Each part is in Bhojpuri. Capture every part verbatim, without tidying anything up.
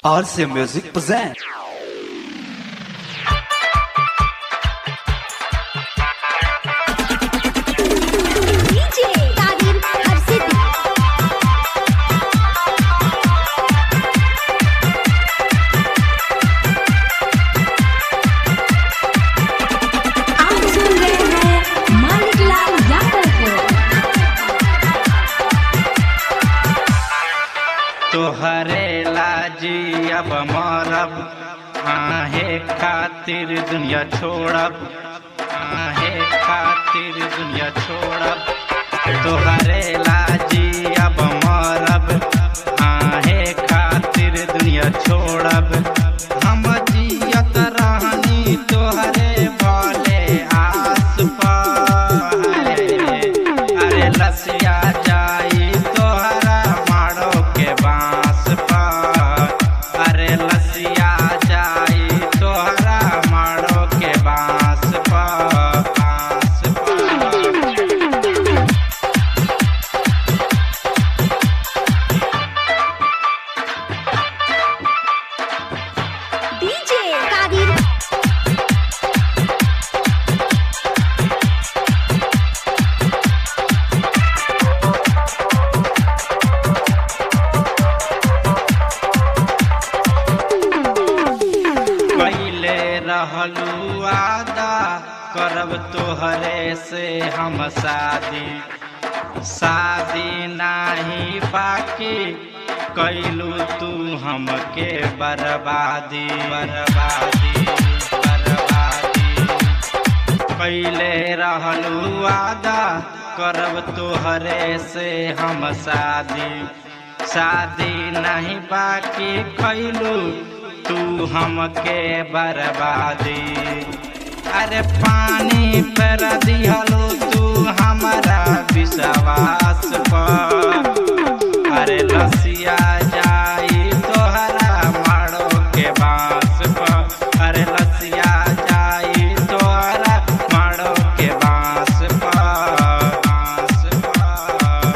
R C Music present. तोहरे लाजी अब मरब आहे खातिर दुनिया छोड़ब आहे खातिर दुनिया छोड़ब तोहरे लाजी अब मरब आहे खातिर दुनिया छोड़ब हम जियत रहनी तोहरे भले आस पार अरे लसिया जाई तोहरा मारो के बांस पार अरे लसिया जाई तोहरा मारो के बांस पार बांस पार डीजे कादिर पहले रहलू आदा करब तोहरे से हम शादी शादी नाही बाकी कैलू तू हमके बर्बादी बर्बादी बर्बादी पहले रहलू आदा करब तोहरे से हम शादी शादी नहीं बाकी कैलू तू हमके बर्बादी अरे पानी पर दिहलो तू हमारा विश्वास पर अरे लसिया जाई तोहरा मारो के बांस पर अरे लसिया जाई तोहरा मारो के बांस पर बांस पर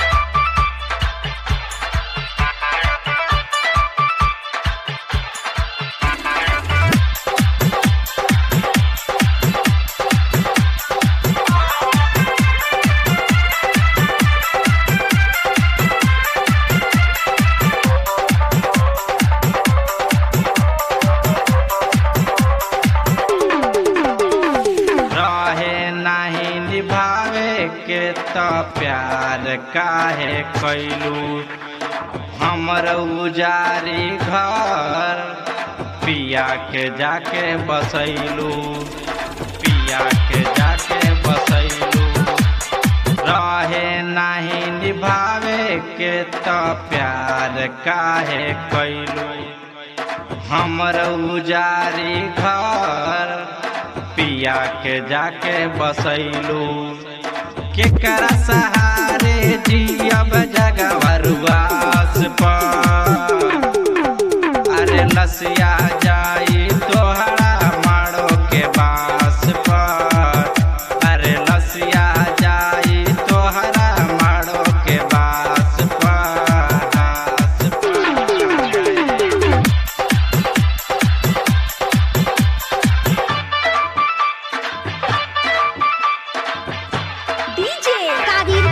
रहे नहीं निभावे के तो प्यार काहे कैलू हमर उजारी घर पिया के जाके बसैलू पिया के जाके बसैलू रहे नहीं निभावे के तो प्यार काहे कैलू हमर उजारी घर पिया के जाके बसैलू केकरा सहारे जियब जगवरुआस पर अरे लसिया जाई तोहरा मारो के बांस पर अरे लसिया जाई तोहरा मारो के बांस पर बांस पर डीजे कादिर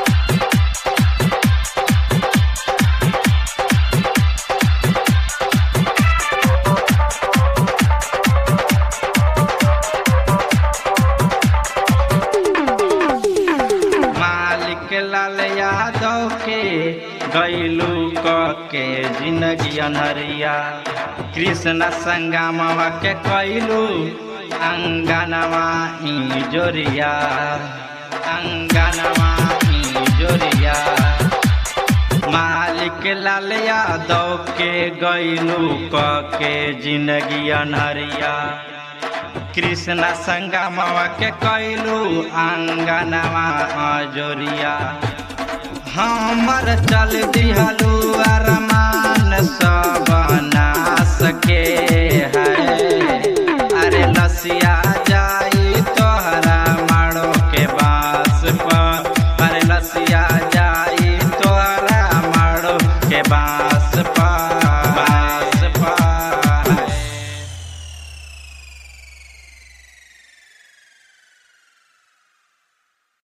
मालिक लाल यादव के गैलू क के जिंदगी अनहरिया कृष्ण संगमवा के कैलू अंगनवा ई जोरिया अंगनवा ई जोरिया मालिक लाल यादव के गैलू क के जिंदगी अनहरिया कृष्ण संगमवा के कैलू अंगनवा जोरिया हमर चल दिहलू अरमान सब